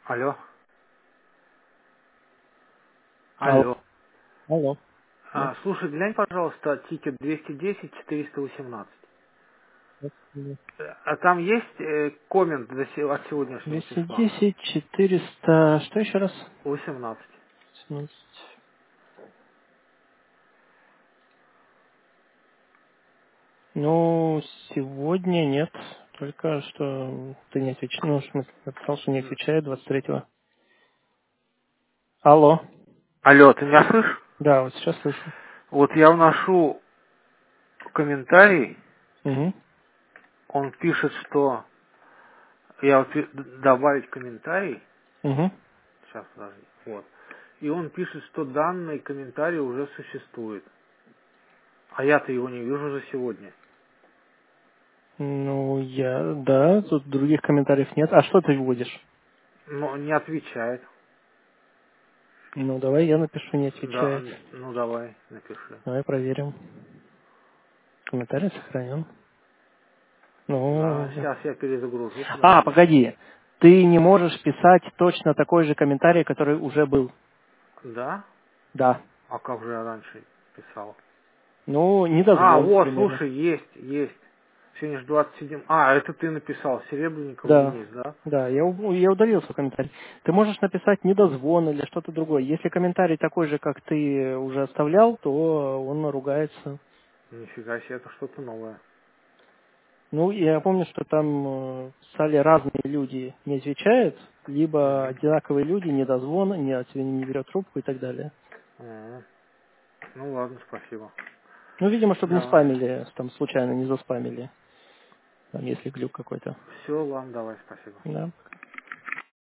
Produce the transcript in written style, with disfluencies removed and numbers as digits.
Алло. Алло. Алло. Алло. Да. Слушай, глянь, пожалуйста, тикет 210-418. А там есть коммент от сегодняшнего числа? 210, 400... Что еще раз? 18. 17. Ну, сегодня нет. Только что ты не отвечаешь. Ну, в смысле, написал, что не отвечает 23-го. Алло. Алло, ты меня слышишь? Да, вот сейчас слышу. Вот я вношу комментарий, Угу. он пишет, что я вот добавить комментарий, Угу. сейчас подожди, вот, и он пишет, что данный комментарий уже существует, а я-то его не вижу за сегодня, Ну, да, тут других комментариев нет. А что ты вводишь? но не отвечает. Ну, давай я напишу, не Да, отвечает. ну давай, напиши. Давай проверим. Комментарий сохранен. Да, Ну, сейчас я перезагружу, подожди. погоди. Ты не можешь писать точно такой же комментарий, который уже был. Да? Да. А как же я раньше писал? Ну, недозвон Вот, примерно. слушай, есть. Сегодня же 27. Это ты написал, Серебренников Да. Денис, да? Да, я удалил свой комментарий. Ты можешь написать недозвон или что-то другое. Если комментарий такой же, как ты уже оставлял, то он ругается. Нифига себе, это что-то новое. Ну, я помню, что там писали разные люди не отвечают, либо Мгм. одинаковые люди, недозвон, не берет трубку и так далее. Мгм. Ну ладно, спасибо. Ну, видимо, чтобы не Давай. спамили, там случайно не заспамили, там, если глюк какой-то. Все, ладно, давай, спасибо. Да.